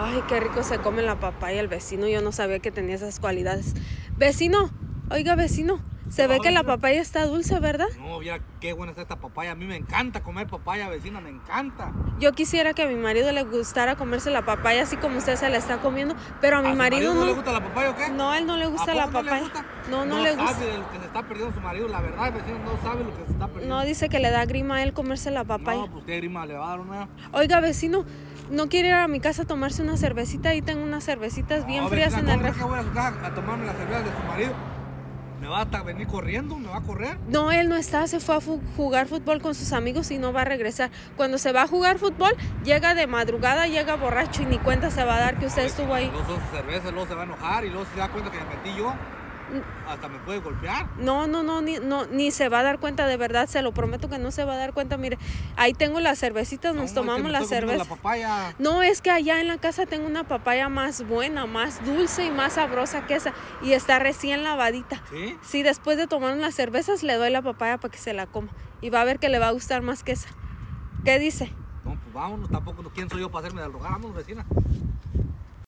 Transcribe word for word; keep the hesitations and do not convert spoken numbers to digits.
Ay, qué rico se come la papaya el vecino. Yo no sabía que tenía esas cualidades. Vecino, oiga vecino, se ve que la papaya está dulce, ¿verdad? No, mira qué buena está esta papaya. A mí me encanta comer papaya, vecina, me encanta. Yo quisiera que a mi marido le gustara comerse la papaya así como usted se la está comiendo, pero a mi ¿A su marido no no. le gusta la papaya o qué? No, a él no le gusta ¿A la poco no le papaya. gusta? No, no, No le gusta. sabe de lo que se está perdiendo su marido, la verdad, vecino, no sabe lo que se está perdiendo. No, dice que le da grima a él comerse la papaya. No, pues qué grima le va a dar una. Oiga, vecino, ¿no quiere ir a mi casa a tomarse una cervecita? Ahí tengo unas cervecitas bien No, frías vecina, en el ¿cómo refri. crees que voy a su casa a tomarme las cervezas de su marido? ¿Me va a venir corriendo? ¿Me va a correr? No, él no está, se fue a fu- jugar fútbol con sus amigos y no va a regresar. Cuando se va a jugar fútbol, llega de madrugada, llega borracho y ni cuenta se va a dar que usted No, estuvo ahí. Luego son sus cervezas, luego se va a enojar y luego se da cuenta que me metí yo. Hasta me puede golpear. No, no, no, ni, no, ni se va a dar cuenta, de verdad, se lo prometo que no se va a dar cuenta. Mire, ahí tengo las cervecitas, nos No, es que tomamos me las estoy comiendo cervezas. la papaya. No, es que allá en la casa tengo una papaya más buena, más dulce y más sabrosa que esa. Y está recién lavadita. ¿Sí? Sí, después de tomar unas cervezas le doy la papaya para que se la coma. Y va a ver que le va a gustar más que esa. ¿Qué dice? No, pues vámonos, tampoco, ¿quién soy yo para hacerme del rogar? Vámonos, vecina.